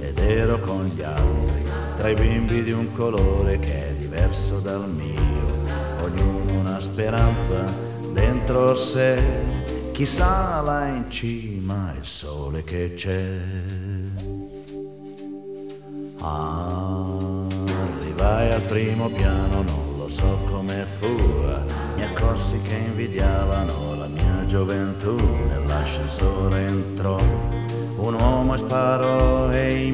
ed ero con gli altri, tra i bimbi di un colore che è diverso dal mio, ognuno una speranza dentro sé, chissà là in cima il sole che c'è. Arrivai al primo piano, non lo so come fu, mi accorsi che invidiavano la mia gioventù, nell'ascensore entrò un uomo e sparò e